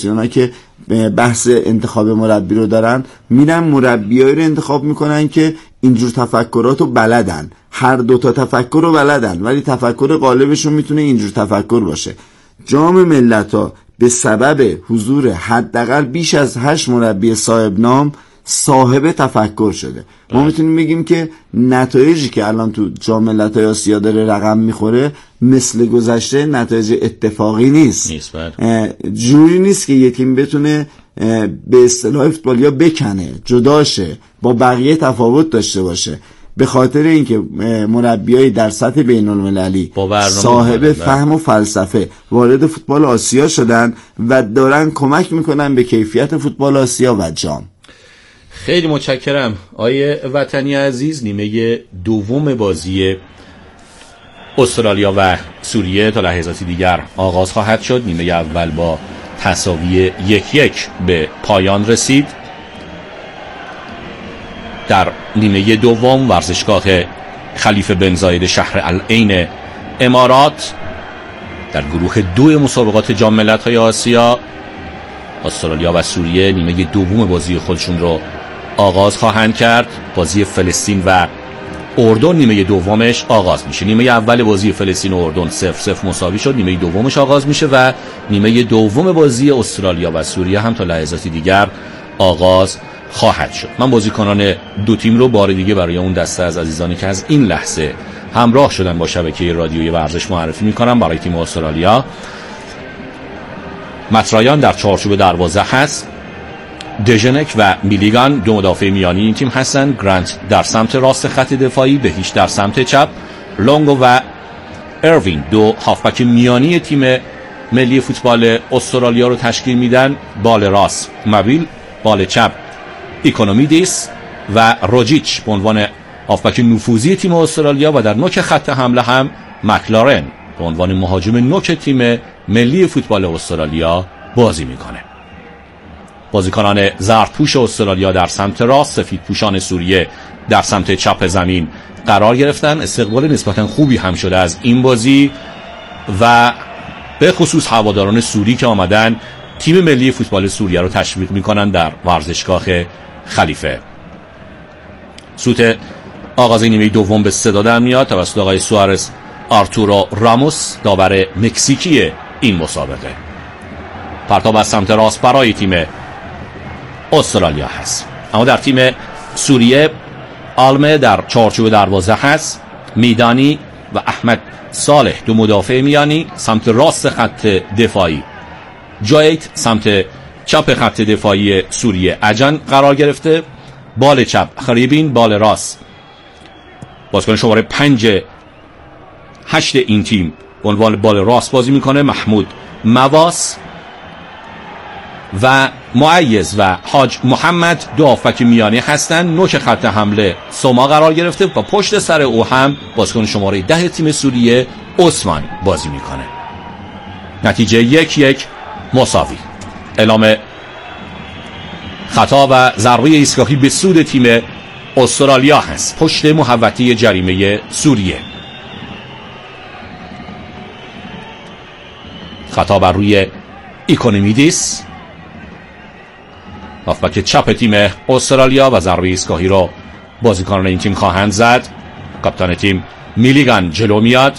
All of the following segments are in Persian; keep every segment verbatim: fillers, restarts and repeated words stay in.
فدراسیون‌ها که بحث انتخاب مربی رو دارن، میرن مربیایی رو انتخاب میکنن که اینجور تفکراتو بلدن، هر دوتا تفکر رو بلدن ولی تفکر غالبشون میتونه اینجور تفکر باشه. جام ملت‌ها به سبب حضور حداقل بیش از هشت مربی صاحب نام صاحب تفکر شده. ما میتونیم بگیم که نتایجی که الان تو جام ملت‌های آسیا داره رقم میخوره مثل گذشته نتایج اتفاقی نیست, نیست جوری نیست که یه تیم بتونه به اصطلاح فوتبالیا بکنه، جداشه، با بقیه تفاوت داشته باشه. به خاطر اینکه مربیای در سطح بین‌المللی صاحب فهم و فلسفه وارد فوتبال آسیا شدن و دارن کمک میکنن به کیفیت فوتبال آسیا و جام. خیلی متشکرم آیه وطنی عزیز. نیمه دوم بازی استرالیا و سوریه تا لحظاتی دیگر آغاز خواهد شد. نیمه اول با تساوی یک یک به پایان رسید. در نیمه دوم ورزشگاه خلیفه بن زاید شهر العین امارات در گروه دو مسابقات جام ملت‌های آسیا استرالیا و سوریه نیمه دوم بازی خودشون رو آغاز خواهند کرد. بازی فلسطین و اردن نیمه دومش آغاز میشه. نیمه اول بازی فلسطین و اردن صفر صفر مساوی شد، نیمه دومش آغاز میشه و نیمه دوم بازی استرالیا و سوریه هم تا لحظاتی دیگر آغاز خواهد شد. من بازیکنان دو تیم رو بار دیگه برای اون دسته از عزیزانی که از این لحظه همراه شدن با شبکه رادیویی ورزش معرفی میکنم. برای تیم استرالیا مترایان در چارچوب دروازه هست، دژنک و میلیگان دو مدافع میانی این تیم هستن، گرانت در سمت راست خط دفاعی، بهیش در سمت چپ، لونگو و اروین دو هافبک میانی تیم ملی فوتبال استرالیا رو تشکیل میدن. بال راست مابیل، بال چپ ایکونومیدیس و روجیچ به عنوان هافبک نفوذی تیم استرالیا و در نوک خط حمله هم مکلارن به عنوان مهاجم نوک تیم ملی فوتبال استرالیا بازی میکنه. بازیکنان زردپوش استرالیا در سمت راست، سفیدپوشان سوریه در سمت چپ زمین قرار گرفتن. استقبال نسبتا خوبی هم شده از این بازی و به خصوص هواداران سوری که آمدن تیم ملی فوتبال سوریه رو تشویق میکنن در ورزشگاه خلیفه. سوت آغاز نیمه دوم به صدا در میاد توسط آقای سوارز آرتورو راموس، داور مکزیکی این مسابقه. پرتاب از سمت راست برای تیم استرالیا هست. اما در تیم سوریه آلمه در چارچوب دروازه هست، میدانی و احمد صالح دو مدافع میانی سمت راست خط دفاعی، جایت سمت چپ خط دفاعی سوریه اجن قرار گرفته. بال چپ خریبین، بال راست بازیکن شماره پنج هشت این تیم به عنوان بال راست بازی میکنه، محمود مواس و معیز و حاج محمد دو هافبک میانی هستن. نوک خط حمله سوما قرار گرفته و پشت سر او هم بازیکن شماره ده تیم سوریه عثمان بازی میکنه. نتیجه یک یک مساوی. اعلام خطا و ضربه ایستگاهی به سود تیم استرالیا هست پشت محوطه جریمه سوریه. خطا بر روی ایکونومیدیس هافبک چپ تیم استرالیا و ضربه ایستگاهی را بازیکنان این تیم خواهند زد. کاپیتان تیم میلیگان جلو میاد.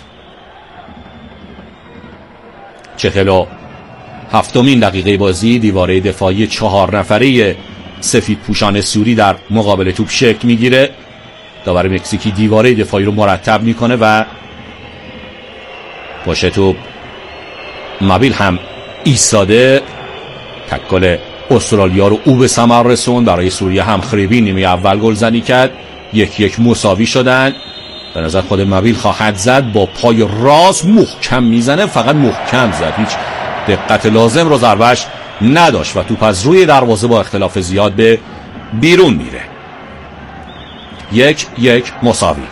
چهل و هفتمین دقیقه بازی دیواره دفاعی چهار نفره سفید پوشان سوری در مقابل توپ شکل میگیره. داور مکزیکی دیواره دفاعی رو مرتب میکنه و باشه توپ مابیل هم ایستاده. تکل استرالیا رو او به ثمر رسون. برای سوریه هم خریبی نیمه اول گلزنی کرد. یک یک مساوی شدن. به نظر خود مابیل خواهد زد، با پای راست محکم میزنه، فقط محکم زد، هیچ دقت لازم رو ضربش نداشت و توپ از روی دروازه با اختلاف زیاد به بیرون میره. یک یک مساوی.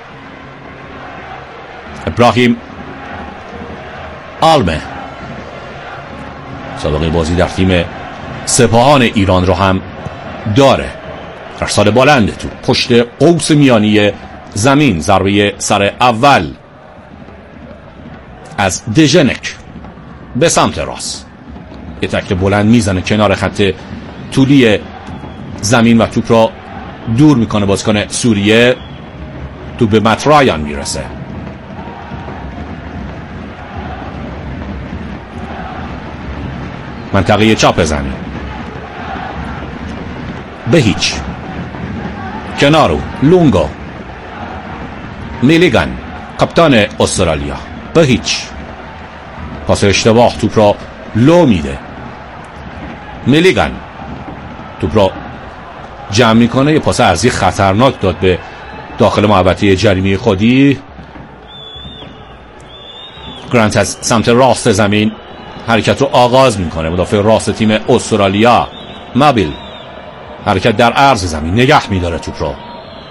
ابراهیم آلمه سابقه بازی در تیم سپاهان ایران رو هم داره. ارسال بلند تو پشت قوس میانی زمین، ضربه سر اول از دژنک به سمت راست. یه تکل بلند میزنه کنار خط طولی زمین و توپ را دور میکنه بازیکن سوریه. توپ به مت رایان میرسه. منطقه چپ زمین به هیچ کنارو لونگو میلیگان کاپیتان استرالیا به هیچ پاس اشتباه توپ را لو میده. میلیگان توپ را جمع میکنه. یه پاس عرضی خطرناک داد به داخل محوطه جریمه خودی. گرانت از سمت راست زمین حرکت رو آغاز میکنه. مدافع راست تیم استرالیا مابیل حرکت در عرض زمین نگه میداره توپ رو.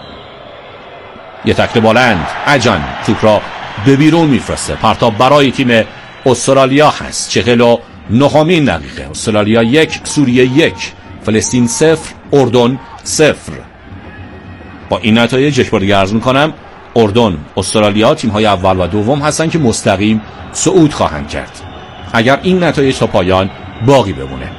یه تکل بلند اجان توپ را به بیرون میفرسته. پرتاب برای تیم استرالیا هست. چهل و نهمین دقیقه. استرالیا یک سوریه یک، فلسطین صفر، اردن صفر. با این نتایج یک بار دیگه عرض میکنم اردن، استرالیا تیم های اول و دوم هستن که مستقیم صعود خواهند کرد اگر این نتایج تا پایان باقی بمونه.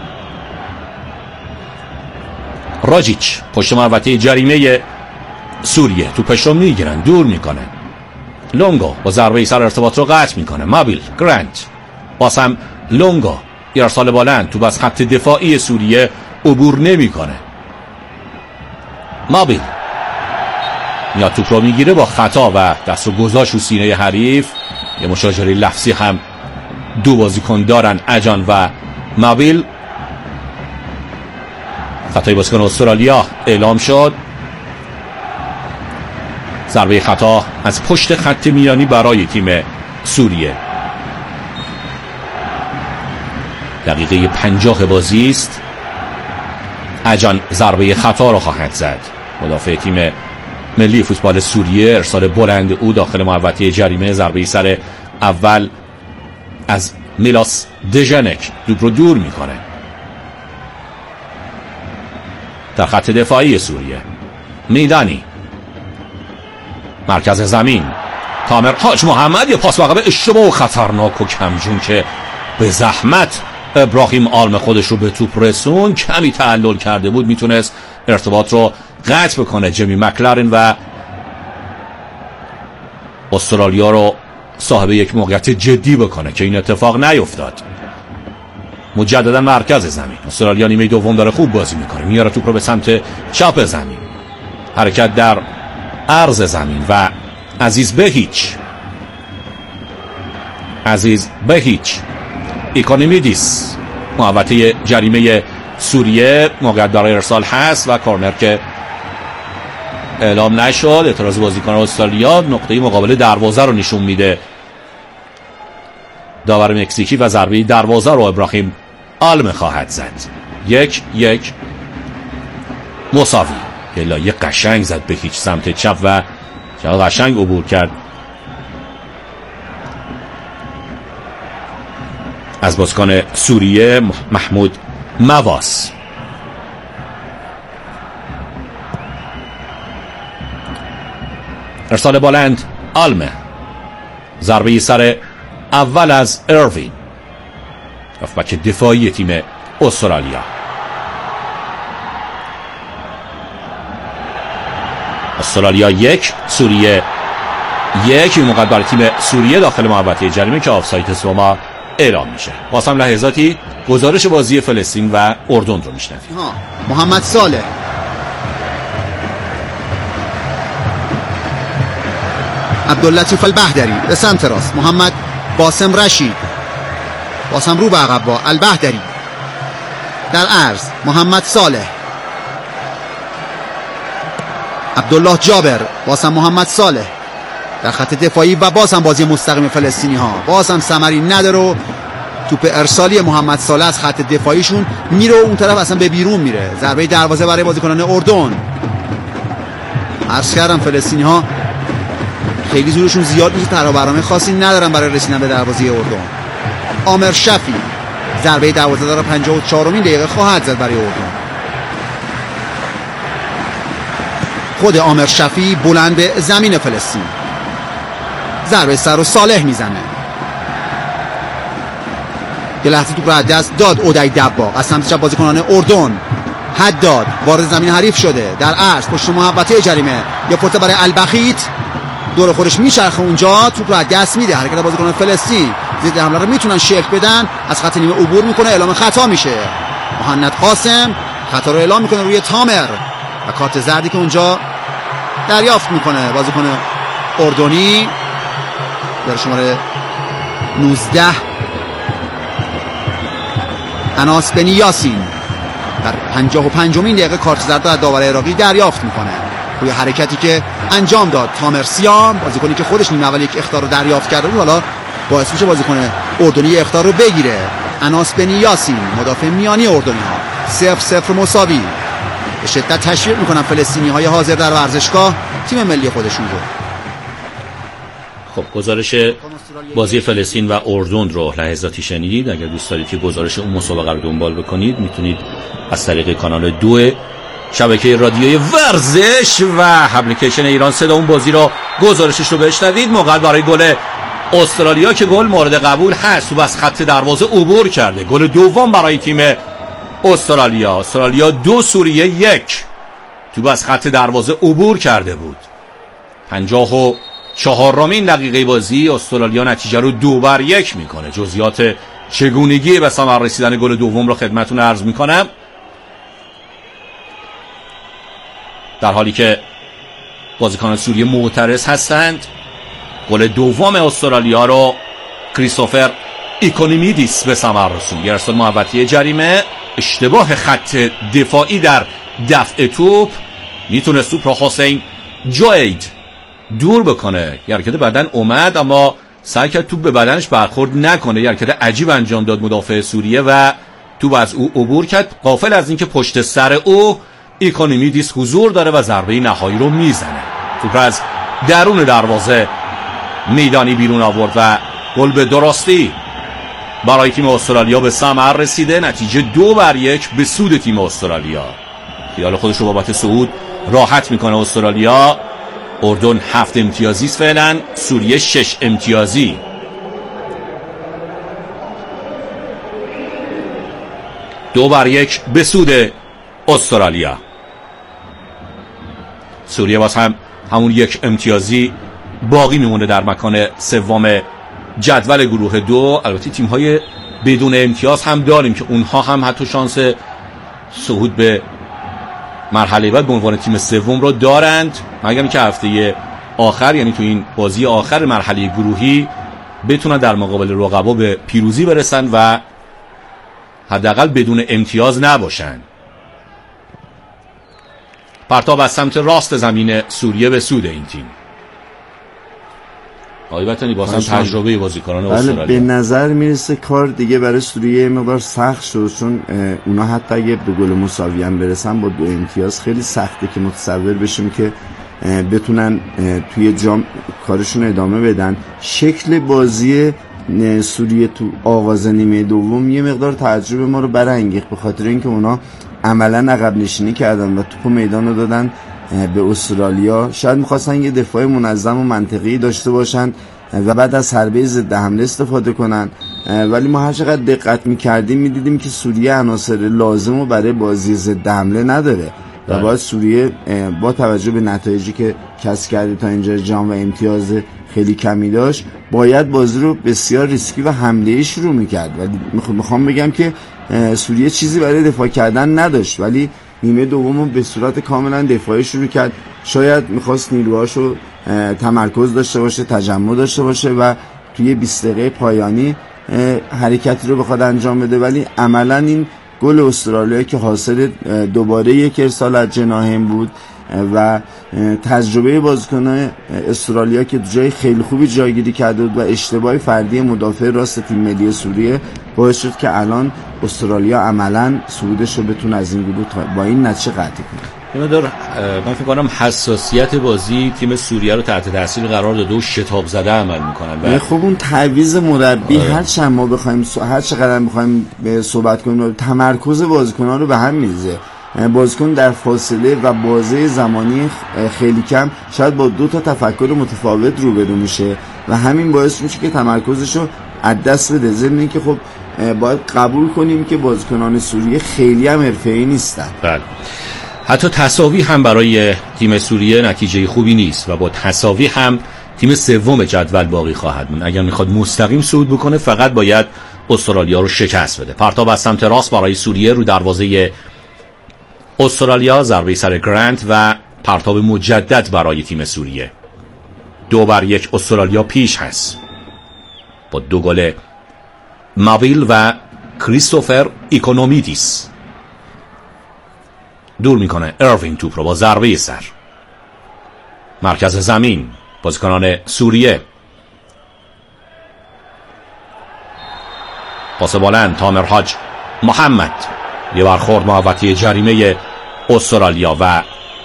راجیچ پشت محوطه جریمه سوریه توپش رو میگیرن دور میکنن. لونگو با ضربه سر ارتباط رو قطع میکنه. مابیل گرانت باز هم لونگو ارسال بلند توپ از خط دفاعی سوریه عبور نمیکنه. مابیل یا توپ رو میگیره با خطا و دست رو گذاشت رو سینه حریف. یه مشاجره لفظی هم دو بازیکن دارن اجان و مابیل. خطای بازیکن استرالیا اعلام شد. ضربه خطا از پشت خط میانی برای تیم سوریه. دقیقه پنجاه بازی است. اجان ضربه خطا را خواهد زد. مدافع تیم ملی فوتبال سوریه ارسال بلند او داخل محوطه جریمه. ضربه سر اول از میلاس دژنک توپ رو دور میکنه. در خط دفاعی سوریه میدانی مرکز زمین تامر حاج محمد. یه پاس واقعا اشتباه و خطرناک و کمجون که به زحمت ابراهیم آلم خودش رو به توپ رسون. کمی تعلل کرده بود میتونست ارتباط رو قطع بکنه. جمی مکلارن و استرالیا رو صاحب یک موقعیت جدی بکنه که این اتفاق نیفتاد. مجددا مرکز زمین استرالیا نیمه دوم داره خوب بازی میکنه. میاره توپ رو به سمت چپ زمین. حرکت در عرض زمین و عزیز به هیچ عزیز به هیچ ایکونومیدیس محوطه جریمه سوریه. موقعیت برای ارسال هست و کورنر که اعلام نشد. اعتراض بازیکن استرالیا نقطه مقابل دروازه رو نشون میده داور مکزیکی و ضربه دروازه رو ابراهیم آلم خواهد زد. یک یک مساوی. یه قشنگ زد به هیچ سمت چپ و چقدر قشنگ عبور کرد از بازیکن سوریه محمود مواس. ارسال بلند آلمه. ضربه سر اول از اروین هافبک دفاعی تیم استرالیا. استرالیا یک سوریه یک. موقع برای تیم سوریه داخل محوطه جریمه که آفساید سوما اعلام میشه. باز هم لحظاتی گزارش بازی فلسطین و اردن رو میشنویم. محمد صالح عبداللطیف البهدری به سمت راست. محمد باسم رشید باسم رو به عقب با البهدری در عرض. محمد صالح عبدالله جابر باسم محمد صالح در خط دفاعی و بازم بازی مستقیم فلسطینی ها. بازم ثمری نداره و توپ ارسالی محمد صالح از خط دفاعیشون میره و اون طرف اصلا به بیرون میره. ضربه دروازه برای بازیکنان اردن. عرض کردم فلسطینی ها خیلی زورشون زیاد نیست. ترابرنامه خاصی ندارن برای رسیدن به دروازه اردن. عامر شفی ضربه دروازه دار پنجاه و چهارمین دقیقه خواهد زد برای اردن. خود عامر شفی بلند به زمین فلسطین. ضربه سر و صالح میزنه. که لحظه توپ رو از دست داد اودای دباغ از سمت چپ بازیکنان اردن. حداد وارد زمین حریف شده در عرض پشت محوطه جریمه، یه فرصت برای البخیت، دور خودش میچرخه اونجا، توپ رو از دست میده. حرکت بازیکنان فلسطین ضد حمله رو میتونن شکل بدن، از خط نیمه عبور میکنه، اعلام خطا میشه. مهند قاسم خطا رو اعلام میکنه روی تامر و کارت زردی که اونجا دریافت میکنه بازیکن اردنی در شماره نوزده اناس بنی یاسین در پنجاه و پنجمین دقیقه کارت زرد از داور عراقی دریافت میکنه روی حرکتی که انجام داد تامر سیام، بازیکنی که خودش نیمه اول یک اخطار رو دریافت کرده بود، حالا باعث میشه بازیکن اردنی اخطار رو بگیره. اناس بنی یاسین مدافع میانی اردنی ها، صفر صفر مساوی. به شدت تشویق میکنن فلسطینی های حاضر در ورزشگاه تیم ملی خودشون رو. خب گزارش بازی فلسطین و اردن رو لحظاتی شنیدید. اگر دوست دارید که گزارش اون مسابقه رو دنبال بکنید میتونید از طریق کانال دو شبکه رادیوی ورزش و اپلیکیشن ایران صدا اون بازی رو گزارشش رو بشنوید. موقع برای گل استرالیا که گل مورد قبول هست و از خط دروازه عبور کرده. گل دوم برای تیم استرالیا. استرالیا دو سوریه یک تو از خط دروازه عبور کرده بود. پنجاه و چهارمین دقیقه بازی استرالیا نتیجه رو دو بر یک میکنه. جزئیات چگونگی به ثمر رسیدن گل دوم رو خدمتتون عرض میکنم. در حالی که بازیکنان سوریه معترض هستند، گل دوم استرالیا رو کریستوفر ایکونومیدیس به ثمر رسوند. یه ارسال محوطه جریمه، اشتباه خط دفاعی در دفع توپ، میتونست توپ رو حسین جاید دور بکنه. یه حرکت بدن اومد اما سعی کرد توپ به بدنش برخورد نکنه. یه حرکت عجیب انجام داد مدافع سوریه و توپ از او عبور کرد، غافل از اینکه پشت سر او ایکونومیدیس حضور داره و ضربه نهایی رو میزنه. توپ از درون دروازه میدانی بیرون آورد و گل به درستی برای تیم استرالیا به ثمر رسیده. نتیجه دو بر یک به سود تیم استرالیا. خیال خودش رو بابت صعود راحت میکنه استرالیا. اردن هفت امتیازی است فعلا، سوریه شش امتیازی. دو بر یک به سود استرالیا. سوریه باز هم همون یک امتیازی باقی میمونه در مکان سوم جدول گروه دو. البته تیم های بدون امتیاز هم داریم که اونها هم حتی شانس صعود به مرحله بعد به عنوان تیم سوم رو دارند، مگر اینکه هفته آخر یعنی تو این بازی آخر مرحله گروهی بتونن در مقابل رقبا به پیروزی برسن و حداقل بدون امتیاز نباشن. پرتاب از سمت راست زمین سوریه به سود این تیم. آقای وطنی بازم تجربه بازیکنان استرالیا به نظر میرسه کار دیگه برای سوریه مقدار سخت شد، چون اونا حتی اگه به گل مساوی هم برسن با دو امتیاز خیلی سخته که متصور بشیم که بتونن توی جام کارشون ادامه بدن. شکل بازی سوریه تو آغاز نیمه دوم یه مقدار تعجب ما رو برانگیخت، به خاطر اینکه اونا عملا عقب نشینی کردن و توپ میدان رو دادن به استرالیا. شاید میخواستن یه دفاع منظم و منطقی داشته باشن و بعد از حربه ضد حمله استفاده کنن، ولی ما هر چقدر دقت میکردیم میدیدیم که سوریه عناصر لازم رو برای بازی ضد حمله نداره و باید سوریه با توجه به نتایجی که کسب کرده تا اینجا جام و امتیاز خیلی کمی داشت باید بازی رو بسیار ریسکی و حمله‌ای شروع میکرد. ولی میخوام بگم که سوریه چیزی برای دفاع کردن نداشت، ولی نیمه دومو به صورت کاملا دفاعی شروع کرد. شاید میخواست نیروهاشو تمرکز داشته باشه، تجمع داشته باشه و توی بیست دقیقه پایانی حرکتی رو بخواد انجام بده، ولی عملا این گل استرالیا که حاصل دوباره یک ارسال از جناحین بود و تجربه بازیکنان استرالیا که جای خیلی خوبی جایگیری کرده بود و اشتباه فردی مدافع راست تیم ملی سوریه باعث شد که الان استرالیا عملا صعودش رو بتونه از این گروه با این نتیجه قطعی کنه. مدار من فکر کنم حساسیت بازی تیم سوریه رو تحت تاثیر قرار داده و شتاب زده عمل میکنن و خب اون تعویض مربی هر چند ما بخوایم هر چقدر بخوایم صحبت کنیم تمرکز بازیکن‌ها رو به هم میریزه. بازیکن در فاصله و بازه زمانی خیلی کم شاید با دو تا تفکر متفاوت روبرو میشه و همین باعث میشه که تمرکزش رو از دست بده. ضمن اینکه خب باید قبول کنیم که بازیکنان سوریه خیلی هم حرفه‌ای نیستن. بله. حتی تساوی هم برای تیم سوریه نتیجه خوبی نیست و با تساوی هم تیم سوم جدول باقی خواهد موند. اگر میخواد مستقیم صعود بکنه فقط باید استرالیا رو شکست بده. پرتاب از سمت راست برای سوریه رو دروازه استرالیا، ضربه سر گرانت و پرتاب مجدد برای تیم سوریه. دو بر یک استرالیا پیش هست با دو گل مابیل و کریستوفر ایکونومیدیس. دور میکنه اروین توپ رو با ضربه سر. مرکز زمین بازیکنان سوریه. پاس بلند تامر حاج محمد. یه برخورد محوطه جریمه استرالیا و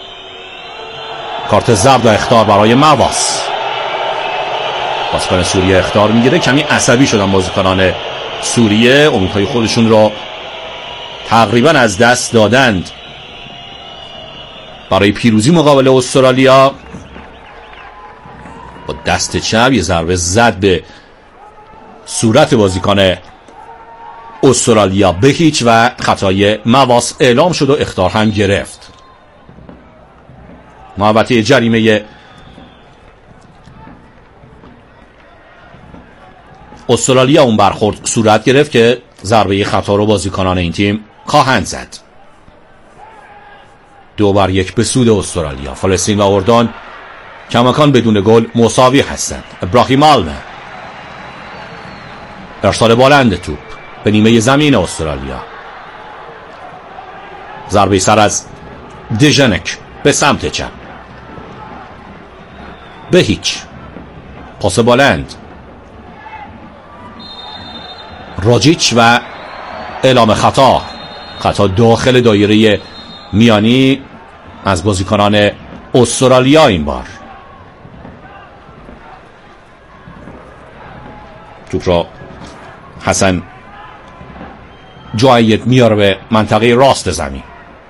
کارت زرد و اخطار برای مواس. بازیکن سوریه اخطار میگیره. کمی عصبی شدن بازیکنان سوریه، امیدهای خودشون رو تقریبا از دست دادند برای پیروزی مقابل استرالیا. با دست چپ یه ضربه زد به صورت بازیکن استرالیا به هیچ و خطای مواس اعلام شد و اخطار هم گرفت. محوطه جریمه استرالیا اون برخورد صورت گرفت که ضربه خطا رو بازیکنان این تیم خواهند زد. دو بر یک به سود استرالیا. فلسطین و اردن کماکان بدون گل مساوی هستند. ابراهیم آلمه. ارسال بلند توپ به نیمه زمین استرالیا. ضربه سر از دژنک به سمت چپ. به هیچ. پاس بلند راجیچ و اعلام خطا. خطا داخل دایره میانی از بازیکنان استرالیا. این بار توپ را حسن جایت میاره به منطقه راست زمین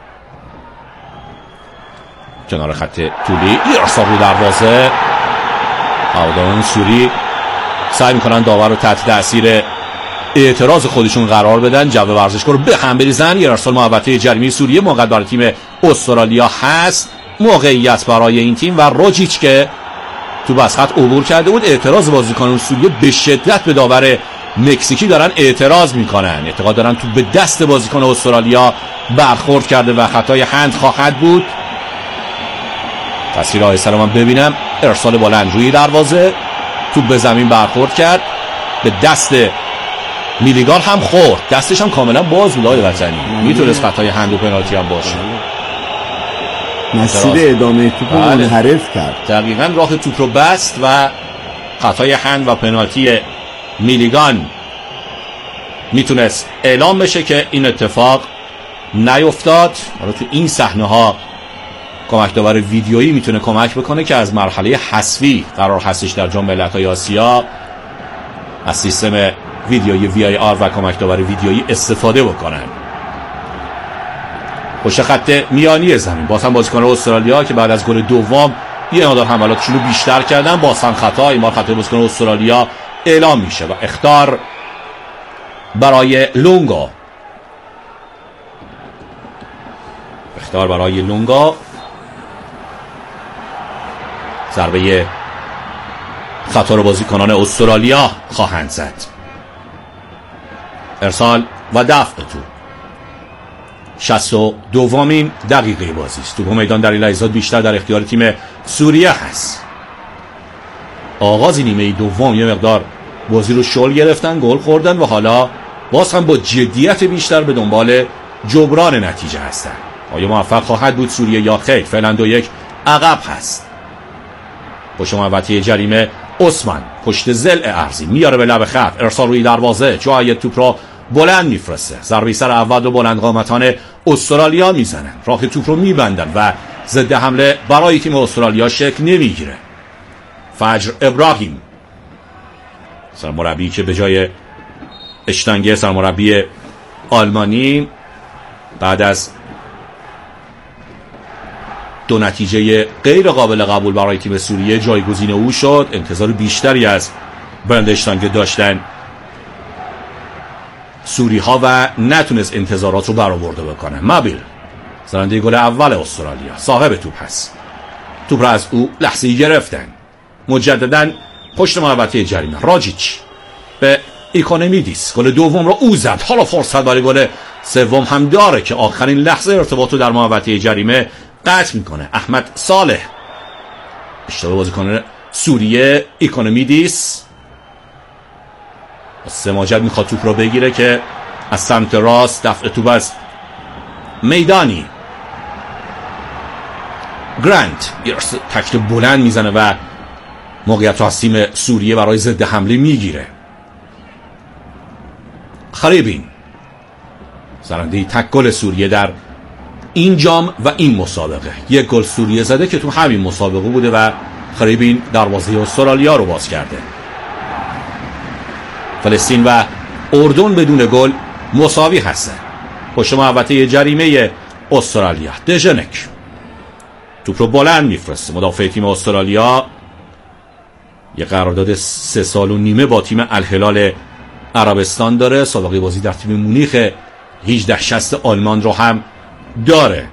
کنار خط طولی. ارسال رو دروازه. هواداران سوری سعی میکنن داور رو تحت تاثیر اعتراض خودشون قرار بدن، جو ورزشگاه رو به هم بریزن. یه ارسال محوطه جریمه سوریه موقع برای تیم استرالیا هست. موقعیت برای این تیم و روجیچ که تو بس خط عبور کرده بود. اعتراض بازیکنان سوریه به شدت به داور مکزیکی دارن اعتراض میکنن، اعتقاد دارن تو به دست بازیکن استرالیا برخورد کرده و خطای هند خواهد بود. تصویر آیسته رو من ببینم. ارسال بلند روی دروازه، توپ به زمین برخورد کرد، به دست میلیگان هم خورد، دستش هم کاملا باز بود. آقای وطنی میتونست خطای هند و پنالتی هم باشه. مسیر ادامه توپ رو منحرف کرد. دقیقاً راه توپ رو بست و خطای هند و پنالتی میلیگان میتونست اعلام بشه که این اتفاق نیفتاد. حالا تو این صحنه ها کمک داور ویدیویی میتونه کمک بکنه که از مرحله حذفی قرار هستش در جام ملت‌های آسیا از سیستم ویدیویی وی آی آر و کمک داور ویدیویی استفاده بکنن. پشت خط میانی زمین باز هم بازیکن استرالیا که بعد از گل دوم یه مقدار حملاتشون رو بیشتر کردن، باز هم خطا. این بار خطای بازیکن استرالیا اعلام میشه و اخطار برای لونگا. اخطار برای لونگا. ضربه خطا رو بازیکنان استرالیا خواهند زد. ارسال و دفع تو شصت و دومین دقیقه بازی است. تو میدان در این لحظات بیشتر در اختیار تیم سوریه هست. آغاز نیمه دوم یه مقدار بازی رو شل گرفتن، گل خوردن و حالا باز هم با جدیت بیشتر به دنبال جبران نتیجه هستن. آیا موفق خواهد بود سوریه یا خیر؟ فعلا دو یک عقب هست. پشت محوطه جریمه عثمان پشت ضلع ارضی میاره به لب خط. ارسال روی دروازه، جای توپ را بلند میفرسته. ضربه سر اول و بلند قامتان استرالیا میزنن، راه توپ رو میبندن و ضد حمله برای تیم استرالیا شکل نمیگیره. فجر ابراهیم سرمربی که به جای اشتانگه سرمربی آلمانی بعد از دو نتیجه غیر قابل قبول برای تیم سوریه جایگزین او شد. انتظار بیشتری از برند اشتانگه داشتن سوری ها و نتونست انتظارات رو برآورده بکنه. مابیل زننده گل اول استرالیا صاحب توپ هست. توپ را از او لحظه‌ای گرفتن. مجددا پشت محوطه جریمه راجیچ به ایکونومیدیس گل دوم را او زد. حالا فرصت برای گل سوم هم داره که آخرین لحظه ارتباط رو در محوطه جریمه قطع میکنه. احمد صالح اشتباه بازیکن سوریه ایکونومیدیس سماجت میخواد توپ رو بگیره که از سمت راست دفع توپ از میدانی گرانت یرس تکل بلند میزنه و موقعیت رو از تیم سوریه برای ضد حمله میگیره. خریبین زننده تک گل سوریه در این جام و این مسابقه. یک گل سوریه زده که تو همین مسابقه بوده و خریبین دروازه استرالیا رو باز کرده. فلسطین و اردن بدون گل مساوی هستن. پشت محوطه جریمه استرالیا دژنک توپ رو بلند میفرسته. مدافع تیم استرالیا یه قرارداد سه سال و نیمه با تیم الهلال عربستان داره. سابقه بازی در تیم مونیخ هجده شصت آلمان رو هم داره.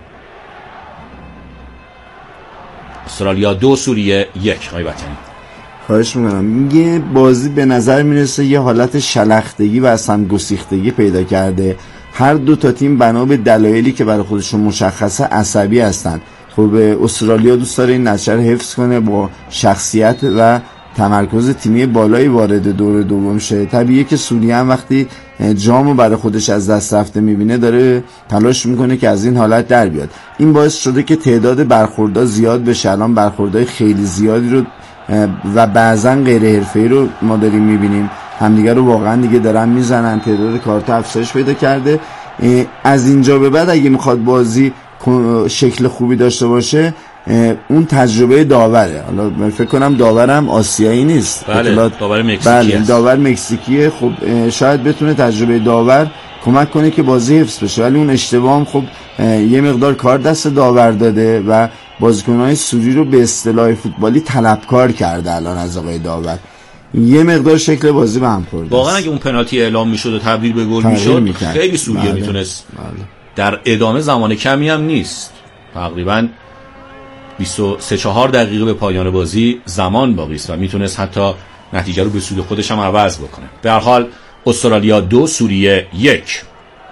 استرالیا دو سوریه یک. های وطنی خواهش میکنم. یه بازی به نظر میرسه یه حالت شلختگی و اصلا گسیختگی پیدا کرده. هر دو تا تیم بنا به دلایلی که برای خودشون مشخصه عصبی هستن. خب استرالیا دوست داره این نتیجه رو حفظ کنه، با شخصیت و تمرکز تیمی بالایی وارد دور دوم شه. طبیعیه که سوریه هم وقتی جامو برای خودش از دست رفته میبینه داره تلاش میکنه که از این حالت در بیاد. این باعث شده که تعداد برخوردها زیاد بشه. الان برخوردهای خیلی زیادی رو و بعضا غیر حرفه‌ای رو ما داریم میبینیم. همدیگه رو واقعا دیگه دارن میزنن. تعداد کارت افزایش پیدا کرده. از اینجا به بعد اگه میخواد بازی شکل خوبی داشته باشه اون تجربه داوره. حالا فکر کنم داورم آسیایی نیست. بله داور مکزیکی بله داور مکزیکیه. خب شاید بتونه تجربه داور کمک کنه که بازی حفظ بشه، ولی اون اشتباه هم خب یه مقدار کار دست داور داده و بازیکن‌های سوری رو به اصطلاح فوتبالی طلبکار کرده الان از آقای داور. یه مقدار شکل بازی به هم خورده. واقعا اگه اون پنالتی اعلام میشد و تبدیل به گل میشد خیلی سوریه بله. میتونست بله. در ادامه زمان کمی هم نیست، تقریبا بیست و سه چهار دقیقه به پایان بازی زمان باقی است و میتونست حتی نتیجه رو به سود خودش هم عوض بکنه. به هر حال استرالیا دو سوریه یک.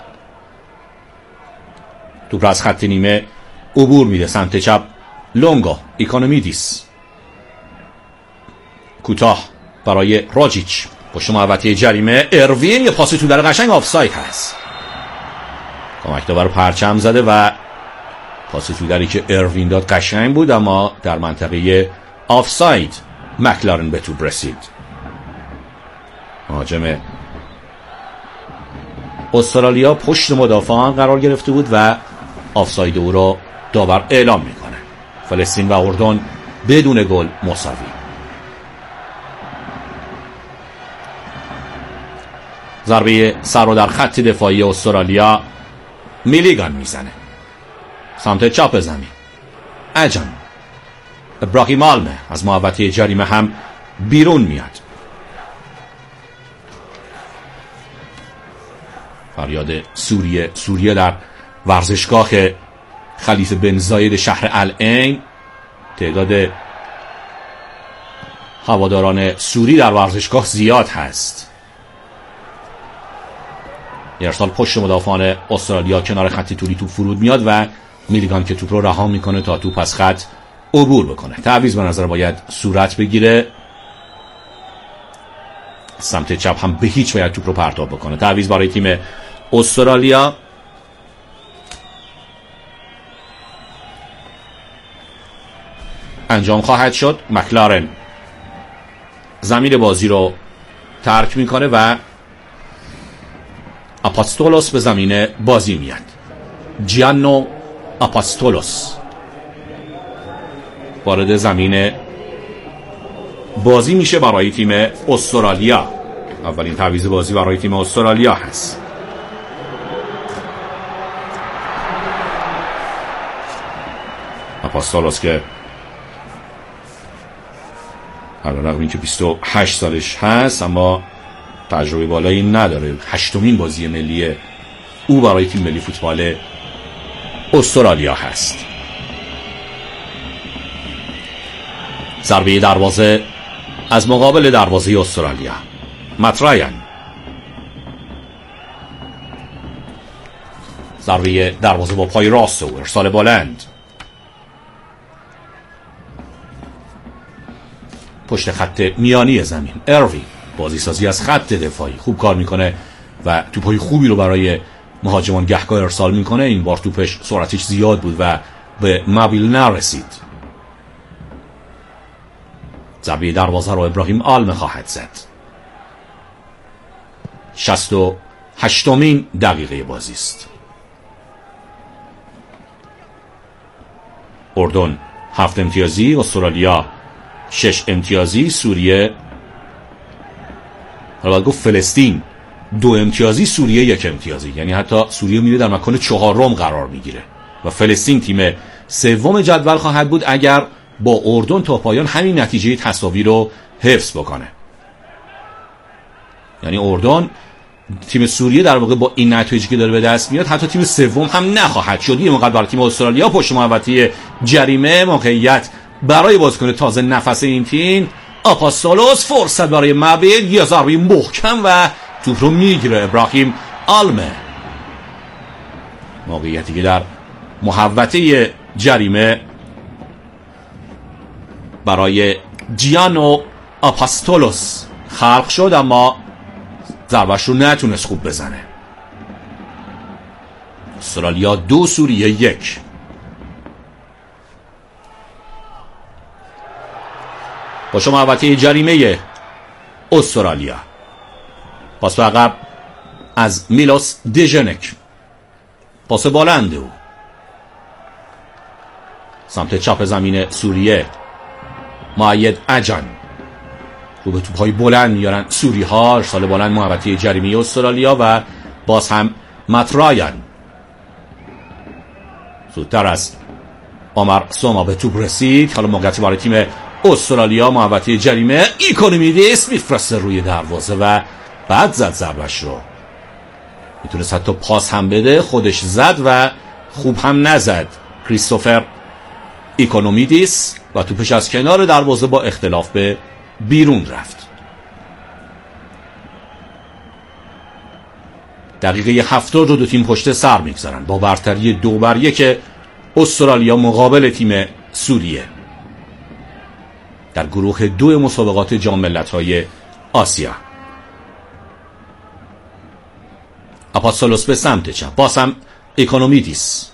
توپ از خط نیمه عبور میده سمت چپ. لونگو ایکونومیدیس کوتاه برای راجیچ پشت محوطه جریمه. اروین یه پاس تو در قشنگ آفساید هست. کمک داور پرچم زده و پاس تو دری که اروین داد قشنگ بود اما در منطقه آفساید مکلارن به توپ رسید. مهاجم استرالیا پشت مدافعان قرار گرفته بود و آفساید او را داور اعلام میکنه. فلسطین و اردن بدون گل مساوی. ضربه سر رو در خط دفاعی استرالیا میلیگان میزنه سمت چپ زمین. اجان ابراهیم آلمه از محوطه جریمه هم بیرون میاد. فریاد سوریه سوریه در ورزشگاه خلیفه بن زاید شهر العین. تعداد هواداران سوری در ورزشگاه زیاد هست. ارسال پشت مدافعان استرالیا کنار خط طولی توپ فرود میاد و میلیگان که توپ رو رها میکنه تا توپ از خط عبور بکنه. تعویض به نظر باید صورت بگیره. سمت چپ هم به هیچ باید توپ رو پرتاب بکنه. تعویض برای تیم استرالیا. انجام خواهد شد. مکلارن زمین بازی رو ترک میکنه و اپاستولوس به زمین بازی میاد. جیانو اپاستولوس وارد زمین بازی میشه برای تیم استرالیا. اولین تعویض بازی برای تیم استرالیا هست. اپاستولوس که علیرغم اینکه بیست و هشت سالش هست اما تجربه بالایی نداره. هشتمین بازی ملی او برای تیم ملی فوتبال استرالیا هست. ضربه دروازه از مقابل دروازه استرالیا. مت رایان. ضربه دروازه با پای راست و ارسال بلند. پشت خط میانی زمین اروی بازی سازی از خط دفاعی خوب کار میکنه و توپای خوبی رو برای مهاجمان گهگاه ارسال میکنه. این بار توپش سرعتش زیاد بود و به مابیل نرسید. ضربه دروازه رو ابراهیم آلمه خواهد زد. شصت و هشتمین دقیقه بازی است. اردن هفت امتیازی، استرالیا شش امتیازی، سوریه حالا باید گفت فلسطین دو امتیازی، سوریه یک امتیازی. یعنی حتی سوریه میره در مکان چهارم قرار میگیره و فلسطین تیم سوم جدول خواهد بود اگر با اردن تا پایان همین نتیجه تساوی رو حفظ بکنه. یعنی اردن تیم سوریه در واقع با این نتایجی که داره به دست میاد حتی تیم سوم هم نخواهد شد. یه موقع برای تیم استرالیا پشت محوطه جریمه موقعیت برای بازیکن تازه نفس این تیم آپاستالوس، فرصت برای مابیل، یه ضربه محکم و توپ رو میگیره ابراهیم آلمه. موقعیتی که در محوطه جریمه برای جیانو آپاستالوس خلق شد اما ضربش رو نتونست خوب بزنه. استرالیا دو، سوریه یک. با شما محوطه جریمه استرالیا. پاس به عقب از میلوس دژنک. پاس بلند او سمت چپ زمین سوریه. مؤید اجان رو به توپ‌های بلند میارن سوری ها. ارسال بلند محوطه جریمه استرالیا و باز هم مت رایان زودتر از عمر سوما به توپ رسید. حالا موقعیتی برای تیم استرالیا. محوطه جریمه ایکونومیدیس میفرسته روی دروازه و بعد زد ضربش رو. میتونست حتی پاس هم بده، خودش زد و خوب هم نزد کریستوفر ایکونومیدیس و توپش از کنار دروازه با اختلاف به بیرون رفت. دقیقه هفتاد رو دو تیم پشت سر میگذارن با برتری دو بر یک استرالیا مقابل تیم سوریه در گروه دو مسابقات جام ملت‌های آسیا. آپاستالوس به سمت چپ، باز هم ایکونومیدیس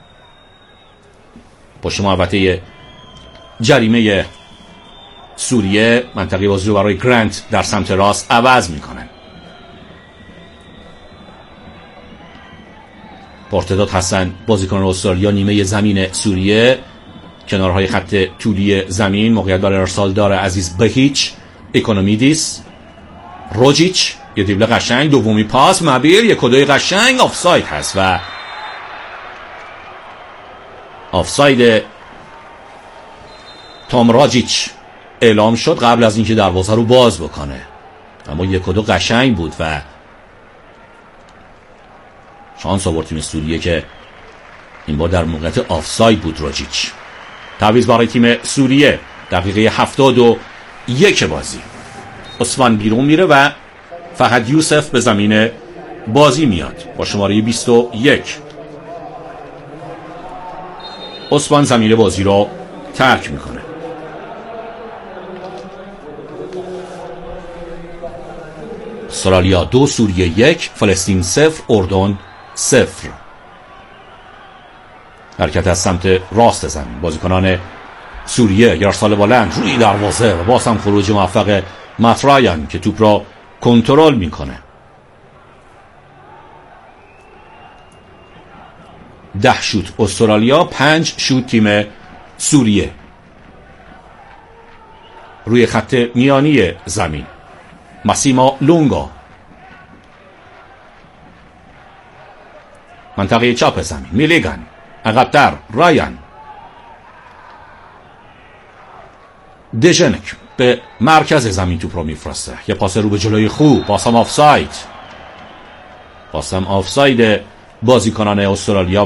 پشت محوطه جریمه سوریه منطقه بازی رو برای گرانت در سمت راست عوض میکنن. پرتداد حسن بازیکن استرالیا نیمه زمین سوریه کنارهای خط طولی زمین. موقعیت برای ارسال داره عزیز بهیچ. ایکونومیدیس، روجیچ، یه دیبل قشنگ، دومی پاس مابیل، یک کدوی قشنگ، آفساید هست و آفساید تام راجیچ اعلام شد قبل از اینکه دروازه رو باز بکنه. اما یک کدو قشنگ بود و شانس آورد تیم سوریه که این بار در موقعیت آفساید بود. راجیچ تعویض برای تیم سوریه دقیقه هفتاد و یک بازی. عثمان بیرون میره و فقط یوسف به زمین بازی میاد با شماره بیست و یک. عثمان زمین بازی رو ترک میکنه. استرالیا دو، سوریه یک، فلسطین صفر، اردن صفر. حرکت از سمت راست زمین بازیکنان سوریه، ارسال بلند روی دروازه و باز هم خروج موفق مت رایان که توپ را کنترل میکنه. ده شوت استرالیا، پنج شوت تیم سوریه. روی خط میانی زمین ماسیمو لونگو منطقه چپ زمین میلیگان، عقب‌تر رایان، دژنک به مرکز زمین توپ رو میفرسته. یه پاس رو به جلوی خوب، بازم آفساید. بازم آفساید بازیکنان استرالیا